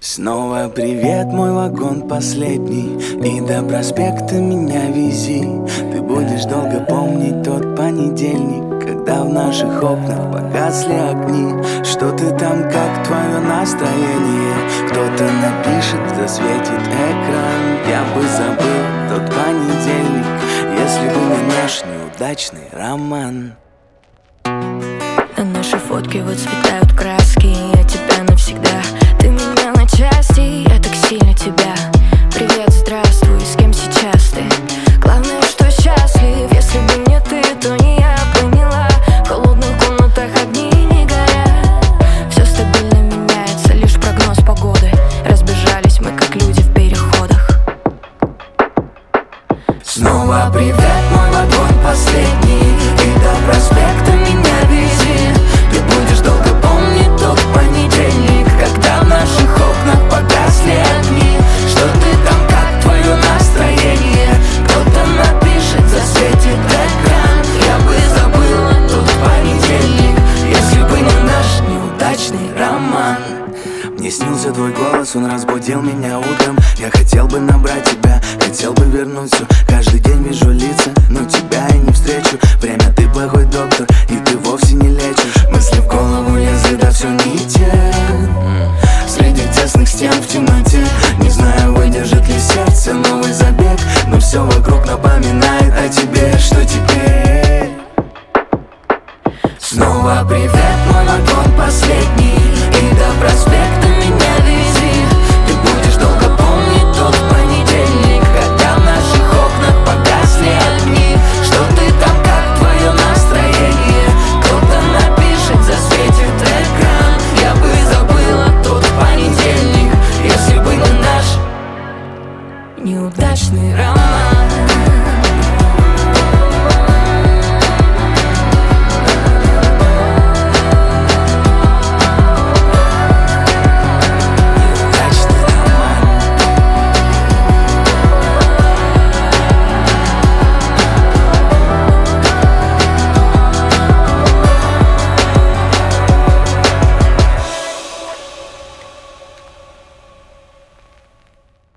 Снова привет, мой вагон последний, и до проспекта меня вези. Ты будешь долго помнить тот понедельник, когда в наших окнах погасли огни. Что ты там, как твое настроение? Кто-то напишет, засветит экран. Я бы забыл тот понедельник, если бы не наш неудачный роман. На наши фотки выцветают краски, я тебя навсегда, ты меня на части, я так сильно тебя. Привет, здравствуй, с кем сейчас ты? Главное, что счастлив, если бы не ты, то не я поняла. В холодных комнатах огни не горят, все стабильно меняется, лишь прогноз погоды. Разбежались мы, как люди в переходах. Снова привет, мой вагон последний, и до проспекта меня вези. Ты будешь долго помнить тот понедельник, когда в наших окнах погасли огни. Что ты там, как твое настроение? Кто-то напишет, засветит экран. Я бы забыл тот понедельник, если бы не наш неудачный роман. Мне снился твой голос, он разбудил меня утром. Я хотел бы набрать тебя, хотел бы вернуть все. Каждый день вижу лица, но тебя я не встречу. Время ты плохой доктор, и ты вовсе не лечишь. Мысли в голову лезли, да все не те. Среди тесных стен в темноте